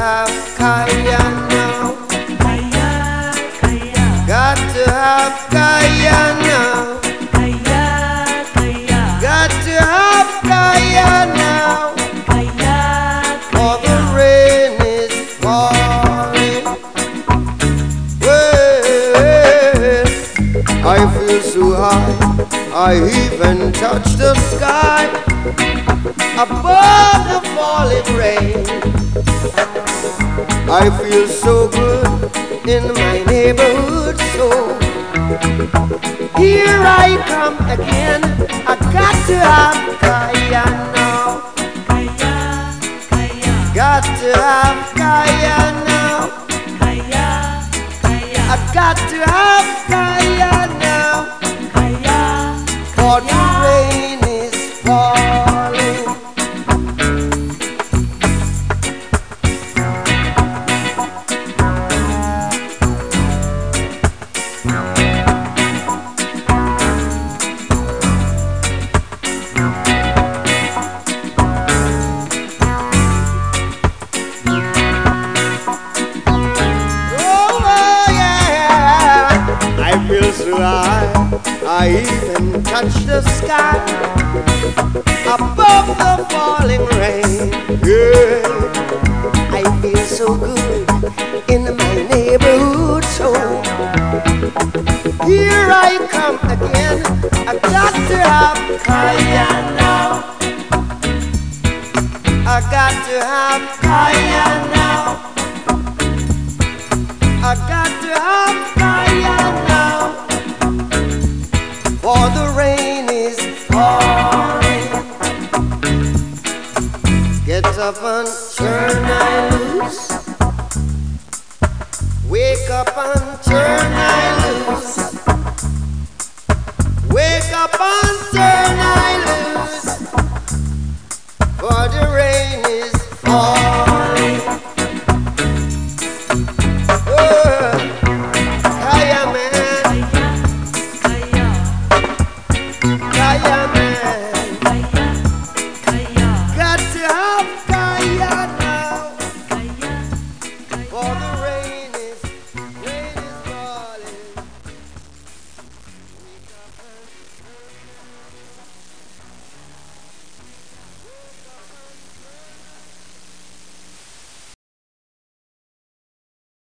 have kaya now. Kaya, kaya. Got to have kaya now. Kaya, kaya. Got to have kaya now. Kaya, For the rain is falling. Well, I feel so high, I even touch the sky above the falling rain. I feel so good in my neighborhood, so here I come again. I got to have kaya now. kaya, kaya. Got to have kaya now. Kaya, kaya. I got to have kaya now. Kaya, For the rain is falling. Oh yeah, I feel so high, I even touch the sky above the falling rain. Yeah, I feel so good in my neighborhood, so here I come again. I got to have kaya now. I got to have kaya now. I got to have kaya now. For the rain is falling. Get up and turn I loose. Wake up and turn I loose. Wake up and turn I loose.